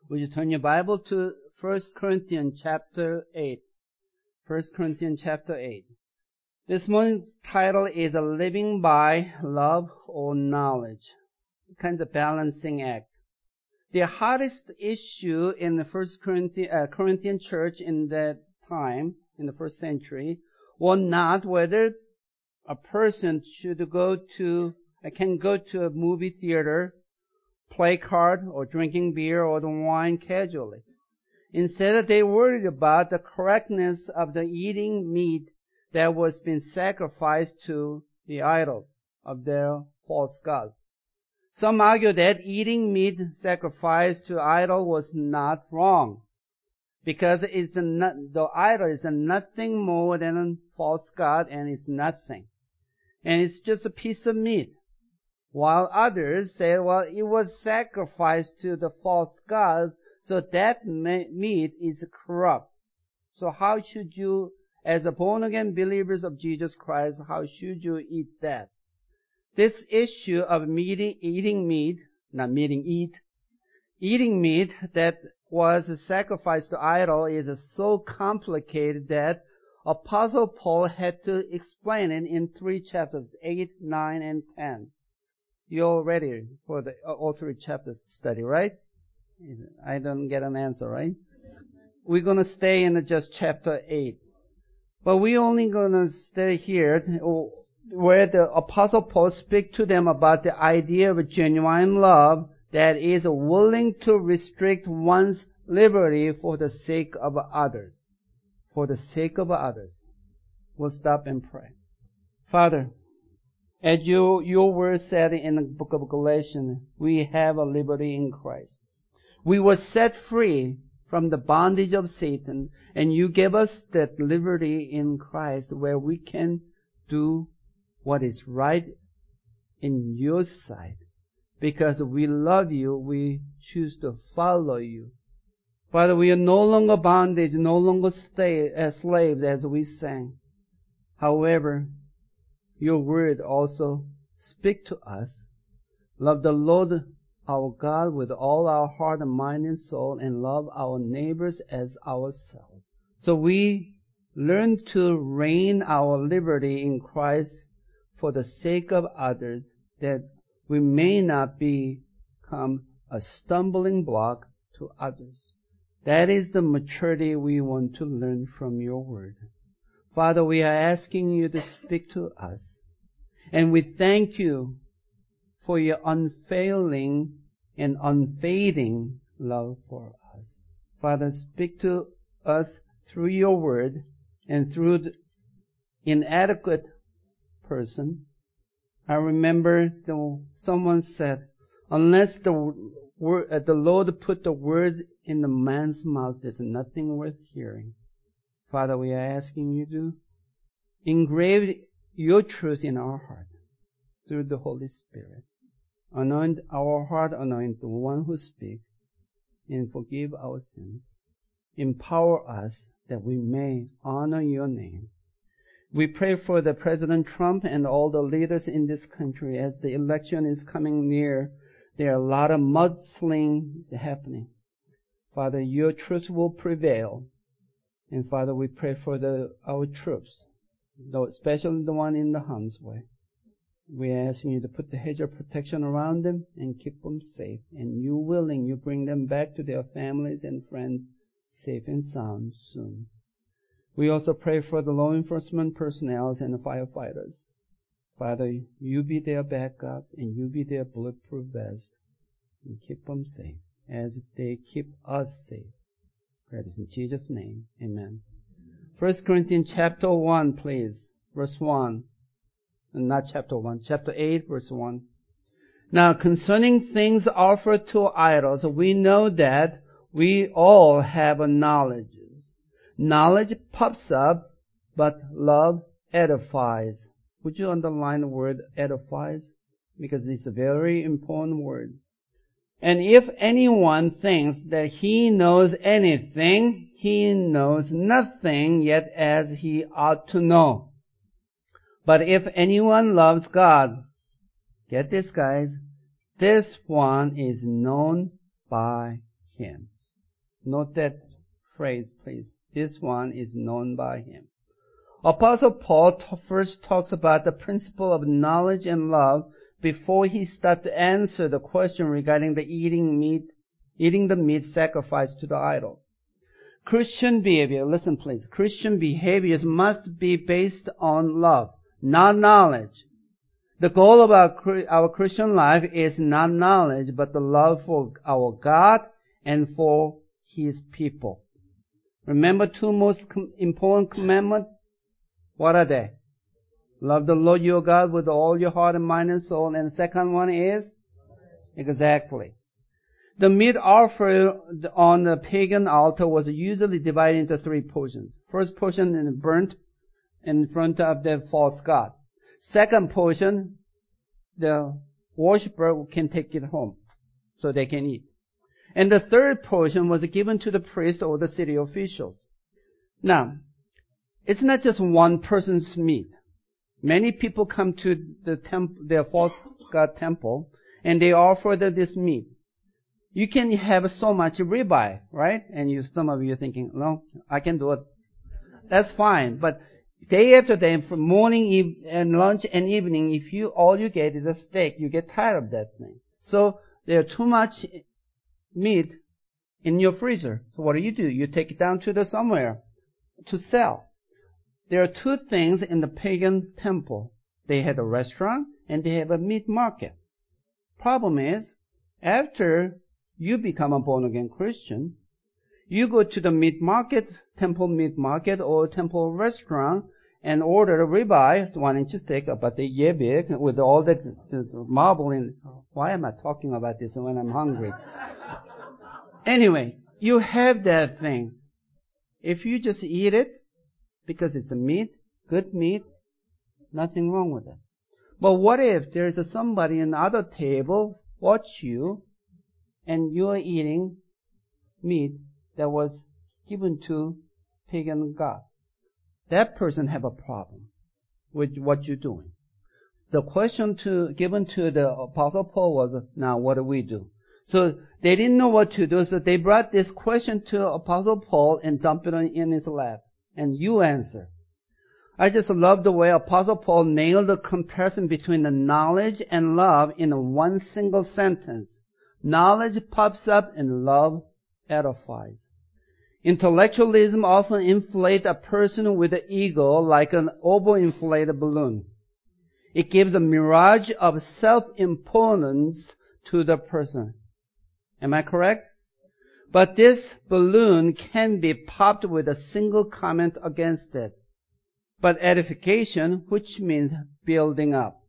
Would you turn your Bible to 1 Corinthians chapter 8? 1 Corinthians chapter 8. This morning's title is Living by Love or Knowledge. Kind of balancing act. The hottest issue in the Corinthian church in that time, in the first century, was not whether a person can go to a movie theater, play card, or drinking beer or the wine casually. Instead, they worried about the correctness of the eating meat that was being sacrificed to the idols of their false gods. Some argue that eating meat sacrificed to idol was not wrong, because the idol is nothing more than a false god, and it's nothing. And it's just a piece of meat. While others say, well, it was sacrificed to the false gods, so that meat is corrupt. So how should you, as a born-again believers of Jesus Christ, how should you eat that? This issue of eating meat that was sacrificed to idol is so complicated that Apostle Paul had to explain it in 3 chapters, 8, 9, and 10. You're ready for all 3 chapters study, right? I don't get an answer, right? We're going to stay in just chapter 8. But we're only going to stay here where the Apostle Paul speaks to them about the idea of genuine love that is willing to restrict one's liberty for the sake of others. For the sake of others. We'll stop and pray. Father, as your word said in the book of Galatians, we have a liberty in Christ. We were set free from the bondage of Satan, and you gave us that liberty in Christ where we can do what is right in your sight. Because we love you, we choose to follow you. Father, we are no longer bondage, no longer slaves as we sang. However, your word also speak to us. Love the Lord our God with all our heart and mind and soul, and love our neighbors as ourselves. So we learn to reign our liberty in Christ for the sake of others, that we may not become a stumbling block to others. That is the maturity we want to learn from your word. Father, we are asking you to speak to us. And we thank you for your unfailing and unfading love for us. Father, speak to us through your word and through the inadequate person. I remember someone said, unless the Lord put the word in the man's mouth, there's nothing worth hearing. Father, we are asking you to engrave your truth in our heart through the Holy Spirit. Anoint our heart, anoint the one who speaks, and forgive our sins. Empower us that we may honor your name. We pray for the President Trump and all the leaders in this country as the election is coming near. There are a lot of mudslings happening. Father, your truth will prevail. And Father, we pray for our troops, especially the one in the harm's way. We are asking you to put the hedge of protection around them and keep them safe. And you willing, you bring them back to their families and friends safe and sound soon. We also pray for the law enforcement personnel and the firefighters. Father, you be their backup and you be their bulletproof vest and keep them safe as they keep us safe. Pray this in Jesus' name. Amen. 1 Corinthians chapter 1, please. Verse 1. Not chapter 1. Chapter 8, verse 1. Now, concerning things offered to idols, we know that we all have a knowledge. Knowledge puffs up, but love edifies. Would you underline the word edifies? Because it's a very important word. And if anyone thinks that he knows anything, he knows nothing yet as he ought to know. But if anyone loves God, get this, guys, this one is known by him. Note that phrase, please. This one is known by him. Apostle Paul first talks about the principle of knowledge and love before he starts to answer the question regarding the eating the meat sacrificed to the idols. Christian behavior, listen please, Christian behaviors must be based on love, not knowledge. The goal of our Christian life is not knowledge, but the love for our God and for His people. Remember two most important commandments? What are they? Love the Lord your God with all your heart and mind and soul. And the second one is? Exactly. The meat offered on the pagan altar was usually divided into three portions. First portion is burnt in front of the false god. Second portion, the worshiper can take it home so they can eat. And the third portion was given to the priest or the city officials. Now, it's not just one person's meat. Many people come to their false god temple and they offer this meat. You can have so much ribeye, right? And some of you are thinking, no, I can do it. That's fine. But day after day, from morning and lunch and evening, if all you get is a steak, you get tired of that thing. So there's too much meat in your freezer. So what do? You take it down to somewhere to sell. There are two things in the pagan temple. They had a restaurant and they have a meat market. Problem is, after you become a born-again Christian, you go to the meat market, temple meat market or temple restaurant and order a ribeye, 1 inch thick, about the year big, with all the marble in. Why am I talking about this when I'm hungry? Anyway, you have that thing. If you just eat it, because it's a meat, good meat, nothing wrong with it. But what if there's somebody in the other table watch you and you're eating meat that was given to pagan god? That person have a problem with what you're doing. The question given to the Apostle Paul was, now what do we do? So they didn't know what to do, so they brought this question to Apostle Paul and dumped it in his lap. And you answer. I just love the way Apostle Paul nailed the comparison between the knowledge and love in one single sentence. Knowledge puffs up and love edifies. Intellectualism often inflates a person with an ego like an overinflated balloon. It gives a mirage of self-importance to the person. Am I correct? But this balloon can be popped with a single comment against it. But edification, which means building up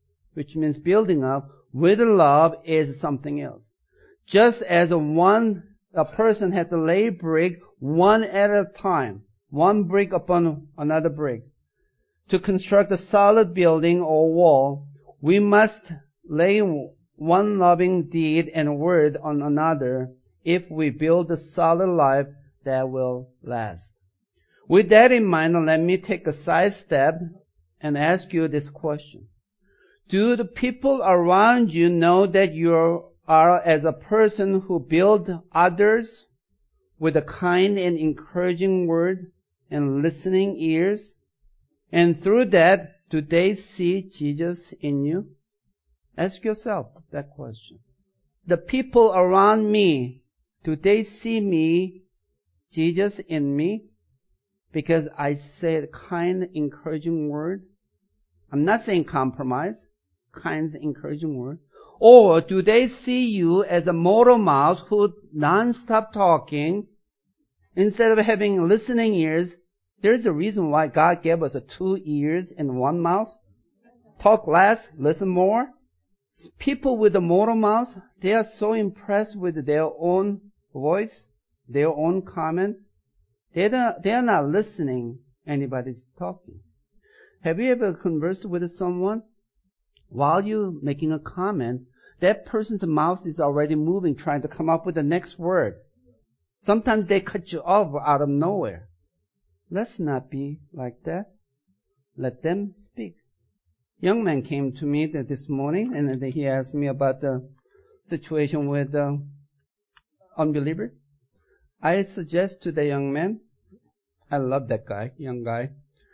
with love, is something else. Just as a person has to lay brick one at a time, one brick upon another brick. To construct a solid building or wall, we must lay one loving deed and word on another if we build a solid life that will last. With that in mind, let me take a side step and ask you this question. Do the people around you know that you are as a person who builds others with a kind and encouraging word and listening ears? And through that, do they see Jesus in you? Ask yourself that question. The people around me, do they see me, Jesus in me? Because I say a kind, encouraging word. I'm not saying compromise. Kind, encouraging word. Or do they see you as a motor mouth who non-stop talking instead of having listening ears? There's a reason why God gave us 2 ears and 1 mouth. Talk less, listen more. People with a motor mouth, they are so impressed with their own voice, their own comment. They are not listening anybody's talking. Have you ever conversed with someone? While you're making a comment, that person's mouth is already moving, trying to come up with the next word. Sometimes they cut you off out of nowhere. Let's not be like that. Let them speak. Young man came to me this morning and he asked me about the situation with unbeliever. I suggest to the young man, I love that guy, young guy.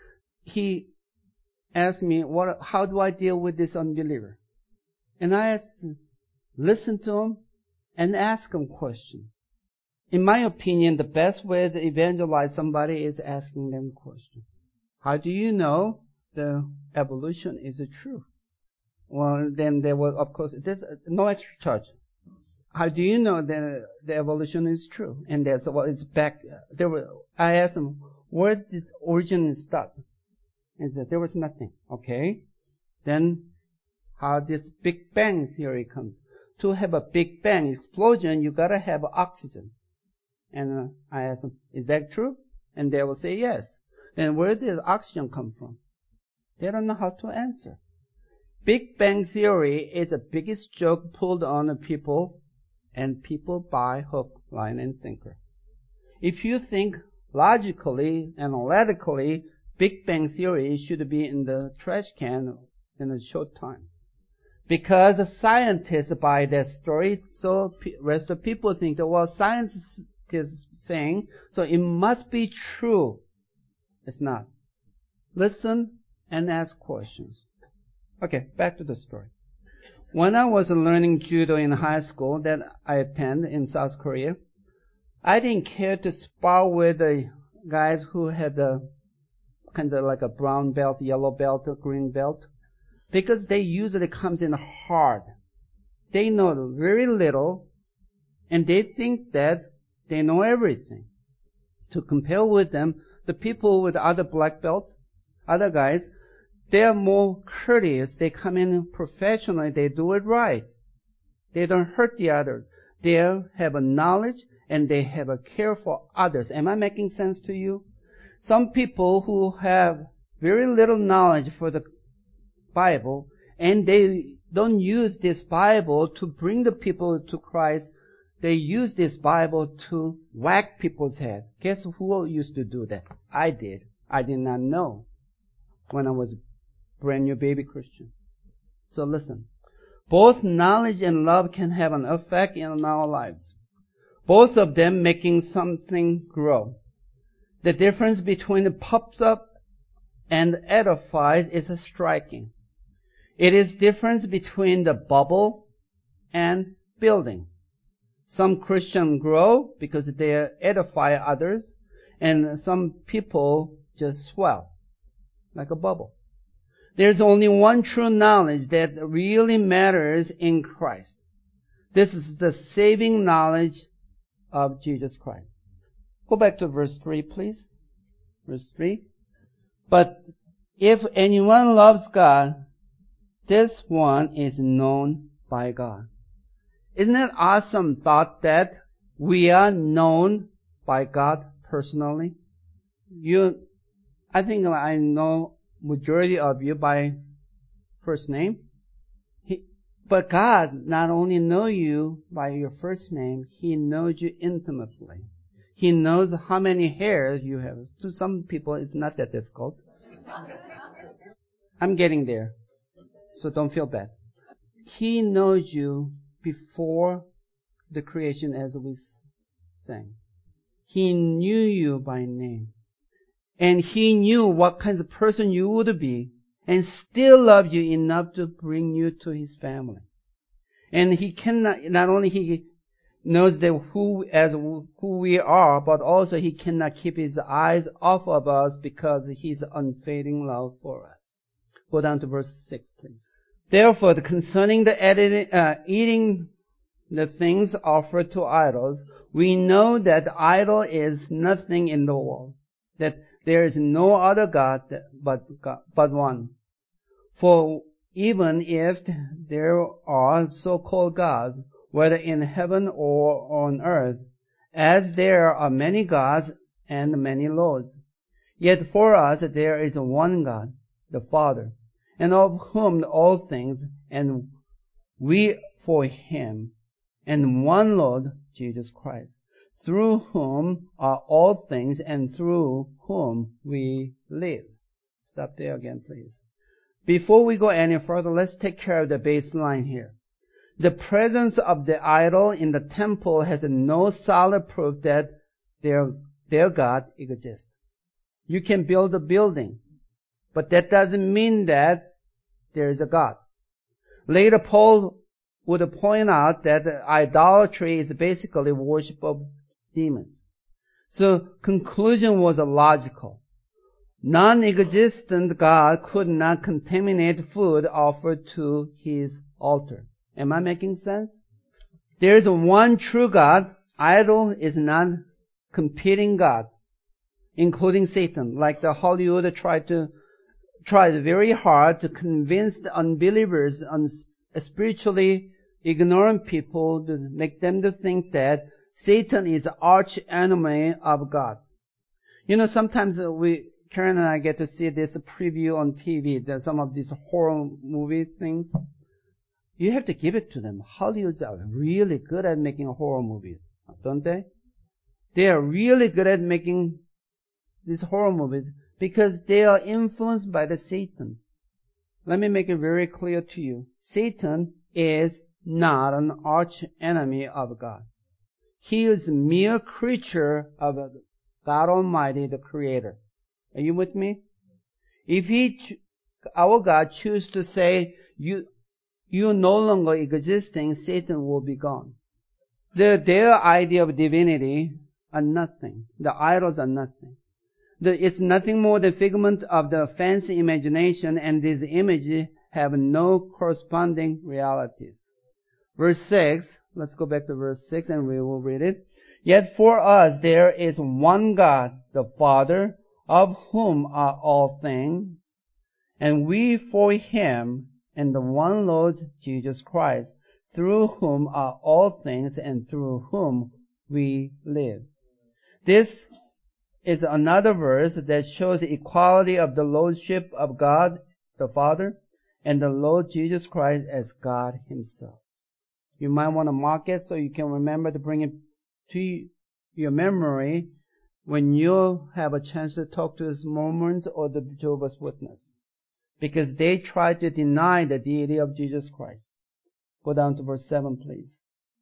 He asked me, how do I deal with this unbeliever? And I asked him, listen to him and ask him questions. In my opinion, the best way to evangelize somebody is asking them questions. How do you know the evolution is true? Well, then there was, of course, there's no extra charge. How do you know the evolution is true? And there's, well, it's back. I asked him, where did origin stop? And said, there was nothing. Okay. Then how this Big Bang theory comes. To have a Big Bang explosion, you gotta have oxygen. And I asked them, is that true? And they will say yes. Then where did oxygen come from? They don't know how to answer. Big Bang theory is the biggest joke pulled on the people, and people buy hook, line, and sinker. If you think logically, analytically, Big Bang theory should be in the trash can in a short time. Because scientists buy that story, so rest of people think that, well, science is saying, so it must be true. It's not. Listen and ask questions. Okay, back to the story. When I was learning judo in high school that I attended in South Korea, I didn't care to spar with the guys who had kind of like a brown belt, yellow belt, or green belt, because they usually comes in hard. They know very little, and they think that they know everything. To compare with them, the people with other black belts, other guys, they are more courteous. They come in professionally. They do it right. They don't hurt the others. They have a knowledge and they have a care for others. Am I making sense to you? Some people who have very little knowledge for the Bible and they don't use this Bible to bring the people to Christ. They use this Bible to whack people's head. Guess who used to do that? I did. I did not know when I was a brand new baby Christian. So listen. Both knowledge and love can have an effect in our lives. Both of them making something grow. The difference between puffs up and edifies is striking. It is difference between the bubble and building. Some Christians grow because they edify others, and some people just swell like a bubble. There's only one true knowledge that really matters in Christ. This is the saving knowledge of Jesus Christ. Go back to verse 3, please. Verse 3. But if anyone loves God, this one is known by God. Isn't it awesome thought that we are known by God personally? I think I know majority of you by first name. But God not only knows you by your first name, He knows you intimately. He knows how many hairs you have. To some people, it's not that difficult. I'm getting there, so don't feel bad. He knows you before the creation, as we sang. He knew you by name. And He knew what kind of person you would be, and still loved you enough to bring you to His family. And He cannot, not only He knows that who we are, but also He cannot keep His eyes off of us because of His unfading love for us. Go down to verse 6, please. Therefore, concerning the eating the things offered to idols, we know that the idol is nothing in the world, that there is no other God but one. For even if there are so-called gods, whether in heaven or on earth, as there are many gods and many lords, yet for us there is one God, the Father, and of whom all things, and we for Him, and one Lord, Jesus Christ, through whom are all things, and through whom we live. Stop there again, please. Before we go any further, let's take care of the baseline here. The presence of the idol in the temple has no solid proof that their God exists. You can build a building, but that doesn't mean that there is a God. Later, Paul would point out that idolatry is basically worship of demons. So conclusion was logical. Non-existent God could not contaminate food offered to his altar. Am I making sense? There is one true God. Idol is not competing God, including Satan. Like the Hollywood tried very hard to convince the unbelievers, spiritually ignorant people, to make them to think that Satan is the arch enemy of God. You know, sometimes Karen and I get to see this preview on TV. There's some of these horror movie things. You have to give it to them. Hollywoods are really good at making horror movies, don't they? They are really good at making these horror movies because they are influenced by the Satan. Let me make it very clear to you. Satan is not an arch enemy of God. He is a mere creature of God Almighty, the Creator. Are you with me? If our God chooses to say, you no longer existing, Satan will be gone. Their idea of divinity are nothing. The idols are nothing. It's nothing more than figment of the fancy imagination, and these images have no corresponding realities. Verse 6, let's go back to verse 6 and we will read it. Yet for us there is one God, the Father, of whom are all things, and we for him, and the one Lord Jesus Christ, through whom are all things and through whom we live. This is another verse that shows the equality of the Lordship of God the Father and the Lord Jesus Christ as God himself. You might want to mark it so you can remember to bring it to your memory when you have a chance to talk to the Mormons or the Jehovah's Witnesses, because they try to deny the deity of Jesus Christ. Go down to verse 7, please.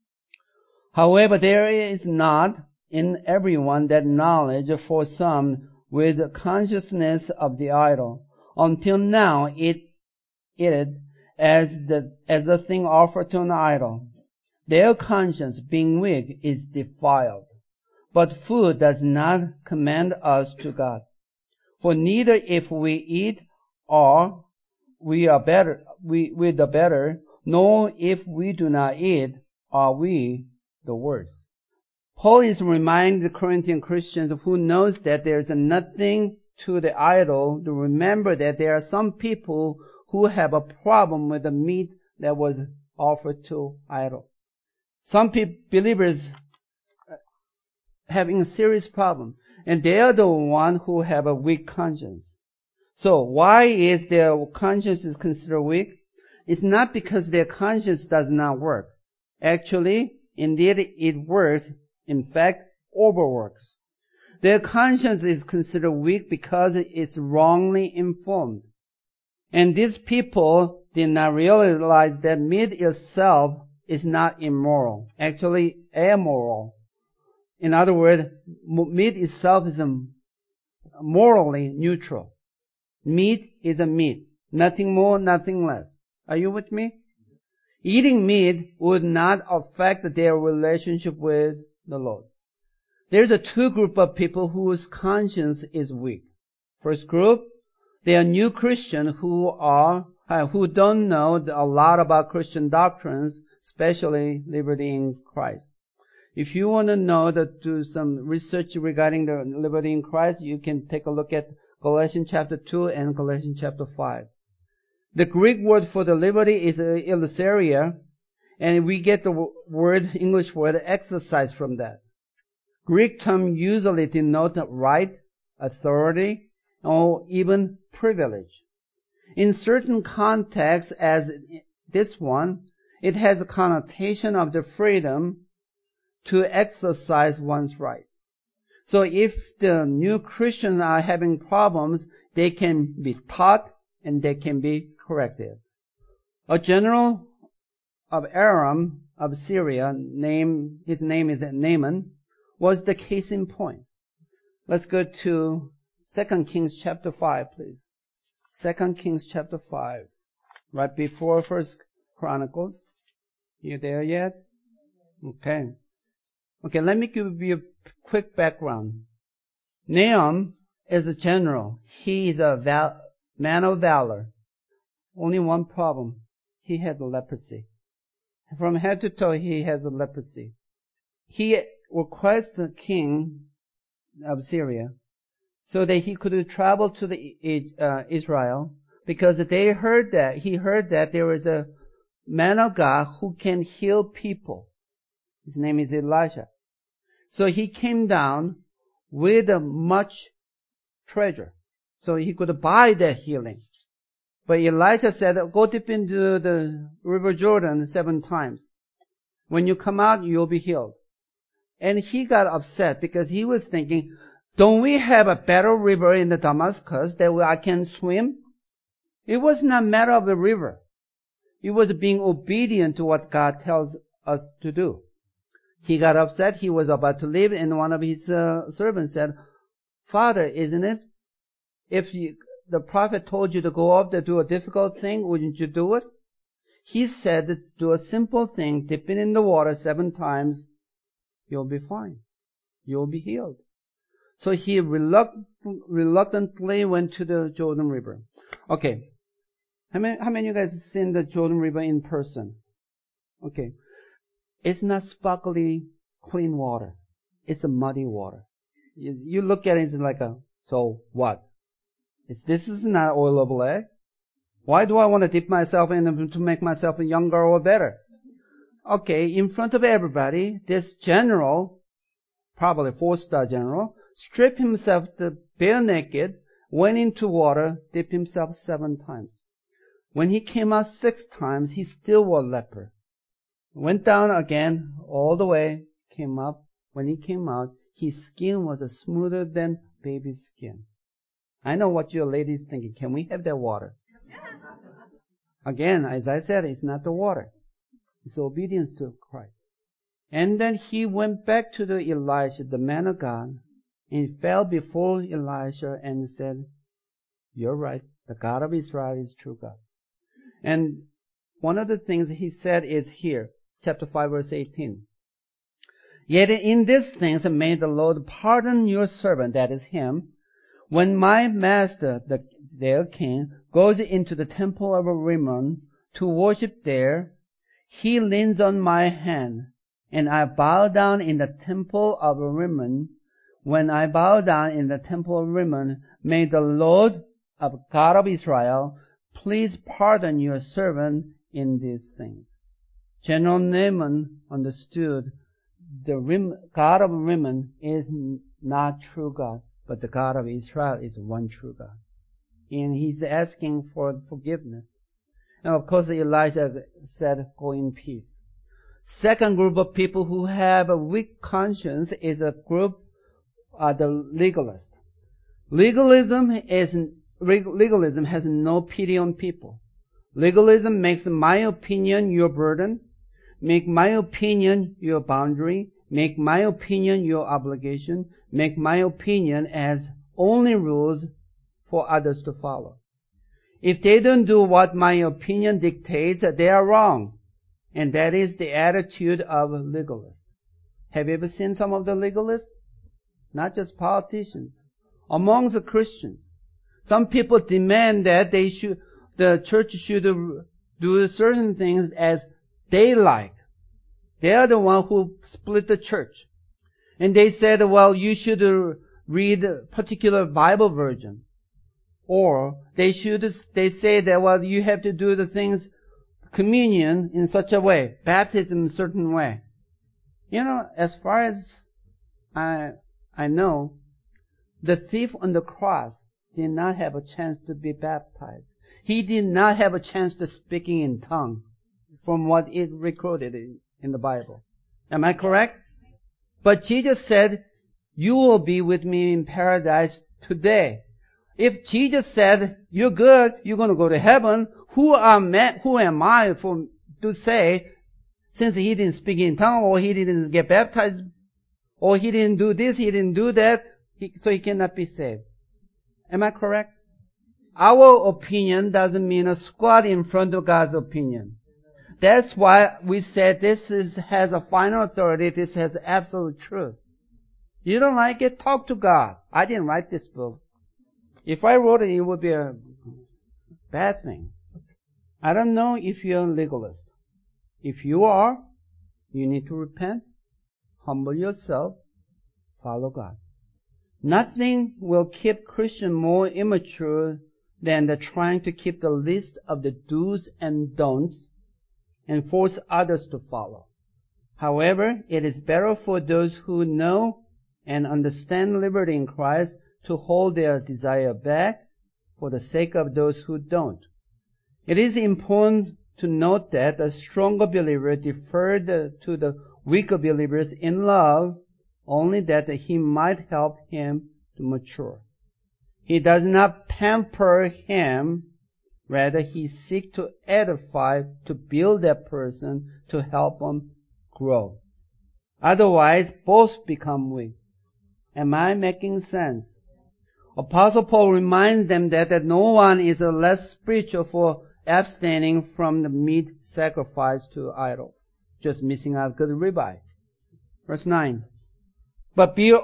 However, there is not in everyone that knowledge, for some with consciousness of the idol. Until now it as a thing offered to an idol. Their conscience, being weak, is defiled. But food does not command us to God. For neither if we eat are we the better, nor if we do not eat are we the worse. Paul is reminding the Corinthian Christians who knows that there is nothing to the idol to remember that there are some people who have a problem with the meat that was offered to idol. Some believers having a serious problem, and they are the one who have a weak conscience. So why is their conscience is considered weak? It's not because their conscience does not work. Actually, indeed it works. In fact, overworks. Their conscience is considered weak because it's wrongly informed. And these people did not realize that meat itself is not immoral, actually amoral. In other words, meat itself is morally neutral. Meat is a meat, nothing more, nothing less. Are you with me? Eating meat would not affect their relationship with the Lord. There's a two group of people whose conscience is weak. First group, they are new Christians who don't know a lot about Christian doctrines, especially liberty in Christ. If you want to know do some research regarding the liberty in Christ, you can take a look at Galatians chapter 2 and Galatians chapter 5. The Greek word for the liberty is illusoria, and we get the English word exercise from that. Greek term usually denote right, authority, or even privilege. In certain contexts, as this one, it has a connotation of the freedom to exercise one's right. So if the new Christians are having problems, they can be taught and they can be corrected. A general of Aram of Syria, his name is Naaman, was the case in point. Let's go to 2 Kings chapter 5, please. 2 Kings chapter 5, right before 1 Chronicles. You there yet? Okay. Okay, let me give you a quick background. Nahum is a general. He is a man of valor. Only one problem. He had leprosy. From head to toe, he has a leprosy. He requests the king of Syria so that he could travel to the Israel, because he heard that there is a man of God who can heal people. His name is Elijah. So he came down with much treasure, so he could buy that healing. But Elijah said, go dip into the river Jordan 7 times. When you come out, you'll be healed. And he got upset because he was thinking, don't we have a better river in the Damascus that I can swim? It was not a matter of the river. It was being obedient to what God tells us to do. He got upset. He was about to leave, and one of his servants said, Father, isn't it? If the prophet told you to go up to do a difficult thing, wouldn't you do it? He said, do a simple thing, dip it in the water 7 times, you'll be fine. You'll be healed. So he reluctantly went to the Jordan River. Okay. How many of you guys have seen the Jordan River in person? Okay. It's not sparkly, clean water. It's a muddy water. You look at it, it's like so what? This is not oil of leg. Why do I want to dip myself in to make myself younger or better? Okay, in front of everybody, this general, probably 4-star general, stripped himself bare naked, went into water, dipped himself 7 times. When he came out 6 times, he still was leper. Went down again, all the way, came up. When he came out, his skin was smoother than baby's skin. I know what your ladies thinking. Can we have that water? Again, as I said, it's not the water. It's obedience to Christ. And then he went back to the Elisha, the man of God, and fell before Elisha and said, you're right. The God of Israel is true God. And one of the things he said is here, chapter 5, verse 18. Yet in these things may the Lord pardon your servant, that is him, when my master, their king, goes into the temple of Rimmon to worship there, he leans on my hand, and I bow down in the temple of Rimmon. When I bow down in the temple of Rimmon, may the Lord of God of Israel please pardon your servant in these things. General Naaman understood the God of Rimmon is not true God, but the God of Israel is one true God. And he's asking for forgiveness. And of course, Elijah said, go in peace. Second group of people who have a weak conscience is a group, the legalists. Legalism has no pity on people. Legalism makes my opinion your burden, make my opinion your boundary, make my opinion your obligation, make my opinion as only rules for others to follow. If they don't do what my opinion dictates, they are wrong. And that is the attitude of legalists. Have you ever seen some of the legalists? Not just politicians. Amongst the Christians, some people demand that the church should do certain things as they like. They are the one who split the church. And they said, well, you should read a particular Bible version. Or they say that, well, you have to do the things, communion in such a way, baptism in a certain way. You know, as far as I know, the thief on the cross did not have a chance to be baptized. He did not have a chance to speaking in tongue from what it recorded in the Bible. Am I correct? But Jesus said, you will be with me in paradise today. If Jesus said, you're good, you're going to go to heaven, who am I to say, since he didn't speak in tongue or he didn't get baptized or he didn't do this, he didn't do that, so he cannot be saved. Am I correct? Our opinion doesn't mean a squat in front of God's opinion. That's why we said this has a final authority, this has absolute truth. You don't like it? Talk to God. I didn't write this book. If I wrote it, it would be a bad thing. I don't know if you're a legalist. If you are, you need to repent, humble yourself, follow God. Nothing will keep Christians more immature than the trying to keep the list of the do's and don'ts and force others to follow. However, it is better for those who know and understand liberty in Christ to hold their desire back for the sake of those who don't. It is important to note that the stronger believer deferred to the weaker believers in love, only that he might help him to mature. He does not pamper him, rather he seeks to edify, to build that person, to help him grow. Otherwise, both become weak. Am I making sense? Apostle Paul reminds them that no one is less spiritual for abstaining from the meat sacrificed to idols, just missing out good ribeye. Verse 9. But be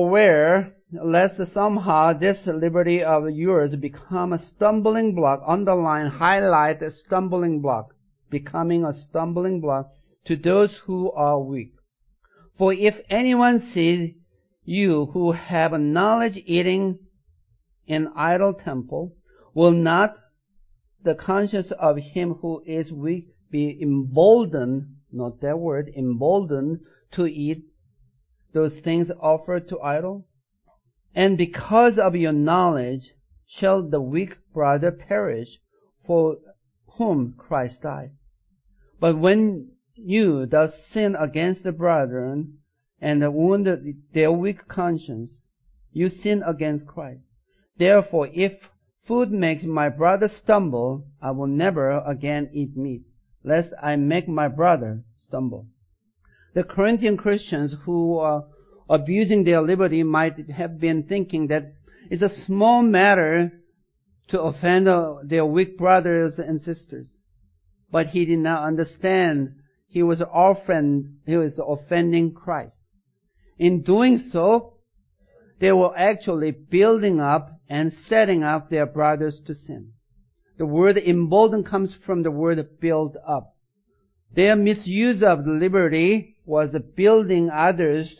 aware lest somehow this liberty of yours become a stumbling block, underline, highlight a stumbling block, becoming a stumbling block to those who are weak. For if anyone sees you who have a knowledge eating in idol temple, will not the conscience of him who is weak be emboldened, not that word, emboldened to eat those things offered to idol? And because of your knowledge shall the weak brother perish, for whom Christ died. But when you thus sin against the brethren and wound their weak conscience, you sin against Christ. Therefore, if food makes my brother stumble, I will never again eat meat, lest I make my brother stumble. The Corinthian Christians who are abusing their liberty might have been thinking that it's a small matter to offend their weak brothers and sisters. But he did not understand he was offending Christ. In doing so, they were actually building up and setting up their brothers to sin. The word embolden comes from the word build up. Their misuse of liberty was building others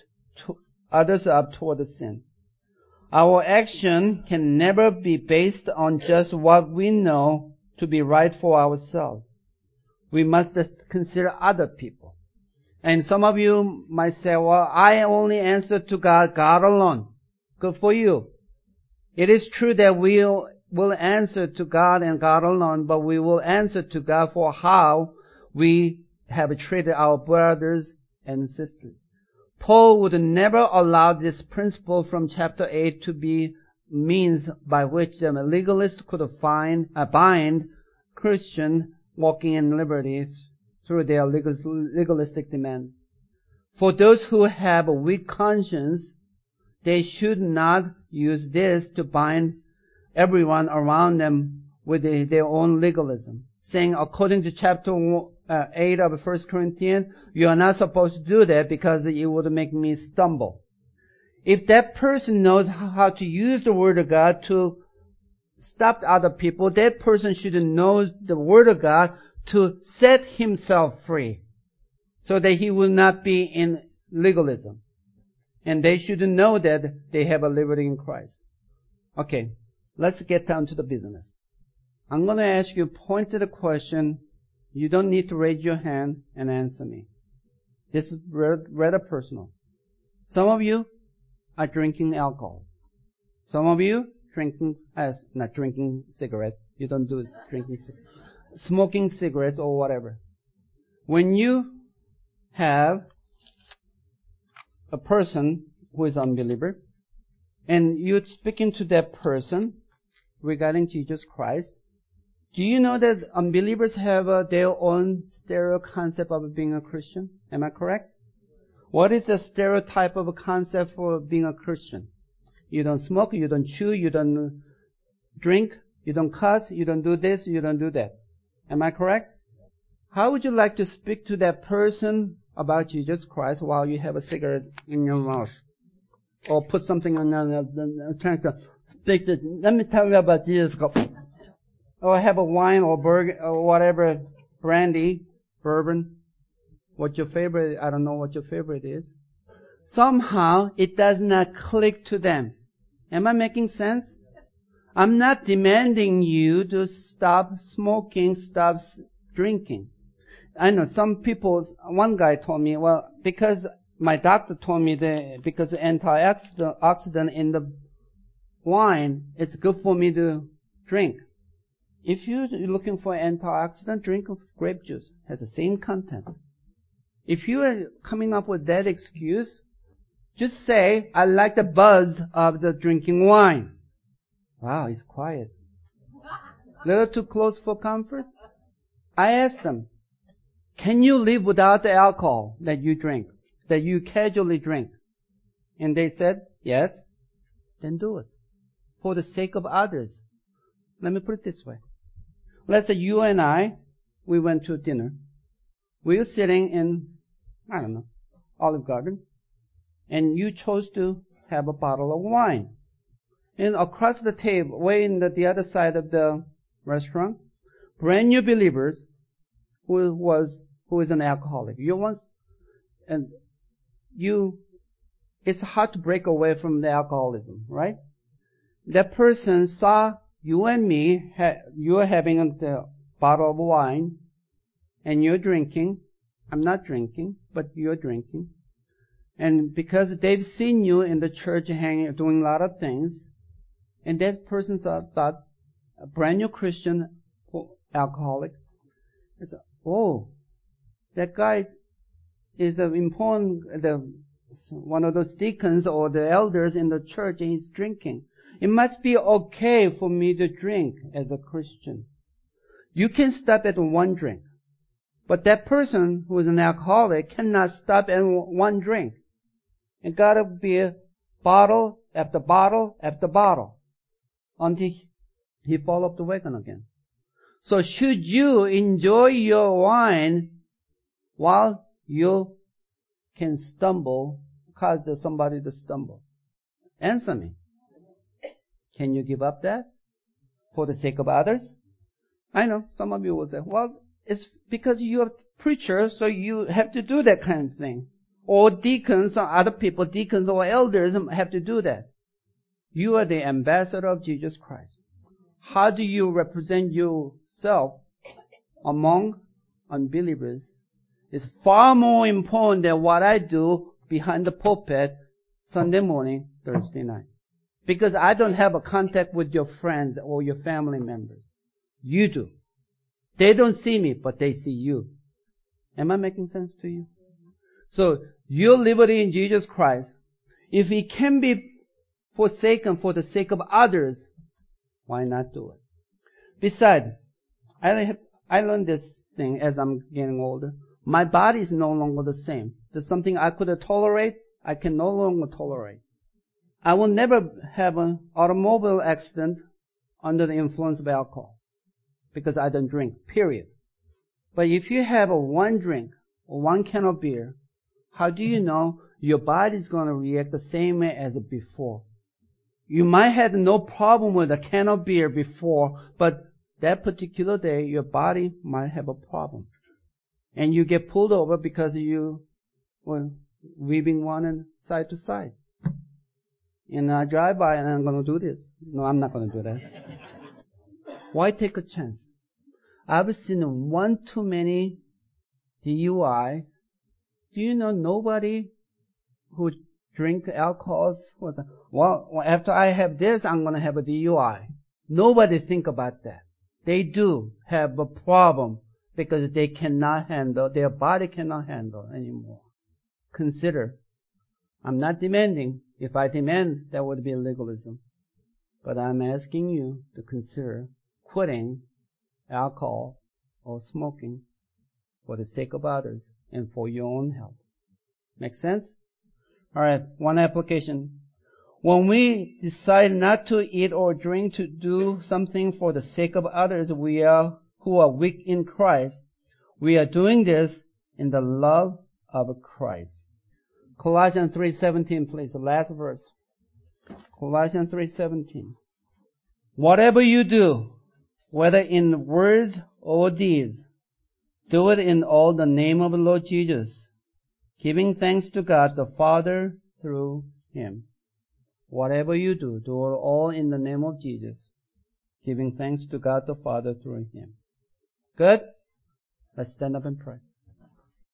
up toward sin. Our action can never be based on just what we know to be right for ourselves. We must consider other people. And some of you might say, well, I only answer to God, God alone. Good for you. It is true that we will answer to God and God alone, but we will answer to God for how we have treated our brothers and sisters. Paul would never allow this principle from chapter 8 to be means by which the legalist could bind Christian walking in liberty through their legalistic demand. For those who have a weak conscience, they should not use this to bind everyone around them with their own legalism, saying according to chapter 8 of 1 Corinthians, you are not supposed to do that because it would make me stumble. If that person knows how to use the Word of God to stop other people, that person should know the Word of God to set himself free so that he will not be in legalism. And they should know that they have a liberty in Christ. Okay, let's get down to the business. I'm going to ask you a pointed question. You don't need to raise your hand and answer me. This is rather personal. Some of you are drinking alcohol. Some of you not drinking cigarette. You don't do drinking cigarette. Smoking cigarettes or whatever. When you have a person who is unbeliever and you're speaking to that person regarding Jesus Christ, do you know that unbelievers have their own stereo concept of being a Christian? Am I correct? What is the stereotype of a concept for being a Christian? You don't smoke, you don't chew, you don't drink, you don't cuss, you don't do this, you don't do that. Am I correct? How would you like to speak to that person about Jesus Christ while you have a cigarette in your mouth? Or put something on trying to speak to, let me tell you about Jesus Christ. Or have a wine or burger or whatever, brandy, bourbon. What's your favorite? I don't know what your favorite is. Somehow it does not click to them. Am I making sense? I'm not demanding you to stop smoking, stop drinking. I know some people, one guy told me, well, because my doctor told me that because of antioxidant in the wine, it's good for me to drink. If you're looking for antioxidant, drink grape juice. It has the same content. If you are coming up with that excuse, just say, I like the buzz of the drinking wine. Wow, it's quiet. Little too close for comfort? I asked them, can you live without the alcohol that you drink, that you casually drink? And they said, yes. Then do it. For the sake of others. Let me put it this way. Let's say you and I, we went to dinner. We were sitting in, I don't know, Olive Garden. And you chose to have a bottle of wine. And across the table, way in the other side of the restaurant, brand new believers who is an alcoholic. It's hard to break away from the alcoholism, right? That person saw you and me, you're having the bottle of wine, and you're drinking. I'm not drinking, but you're drinking. And because they've seen you in the church doing a lot of things, and that person thought a brand new Christian alcoholic, it's, oh, that guy is one of those deacons or the elders in the church, and he's drinking. It must be okay for me to drink as a Christian. You can stop at one drink. But that person who is an alcoholic cannot stop at one drink. It gotta be a bottle after bottle after bottle until he fall off the wagon again. So should you enjoy your wine while you can stumble, cause somebody to stumble? Answer me. Can you give up that for the sake of others? I know some of you will say, well, it's because you're a preacher, so you have to do that kind of thing. Or deacons or other people, deacons or elders have to do that. You are the ambassador of Jesus Christ. How do you represent yourself among unbelievers is far more important than what I do behind the pulpit Sunday morning, Thursday night. Because I don't have a contact with your friends or your family members. You do. They don't see me, but they see you. Am I making sense to you? So, your liberty in Jesus Christ, if it can be forsaken for the sake of others, why not do it? Besides, I learned this thing as I'm getting older. My body is no longer the same. There's something I could tolerate, I can no longer tolerate. I will never have an automobile accident under the influence of alcohol because I don't drink, period. But if you have one drink or one can of beer, how do you know your body is going to react the same way as before? You might have no problem with a can of beer before, but that particular day your body might have a problem. And you get pulled over because you were weaving one side to side. And I drive by and I'm going to do this. No, I'm not going to do that. Why take a chance? I've seen one too many DUIs. Do you know nobody who drink alcohols was, well, after I have this, I'm going to have a DUI. Nobody think about that. They do have a problem because they cannot handle, their body cannot handle anymore. Consider, I'm not demanding. If I demand, that would be legalism. But I'm asking you to consider quitting alcohol or smoking for the sake of others and for your own health. Make sense? All right, one application. When we decide not to eat or drink to do something for the sake of others who are weak in Christ, we are doing this in the love of Christ. Colossians 3:17, please, the last verse. Colossians 3:17. Whatever you do, whether in words or deeds, do it in all the name of the Lord Jesus, giving thanks to God the Father through Him. Whatever you do, do it all in the name of Jesus, giving thanks to God the Father through Him. Good? Let's stand up and pray.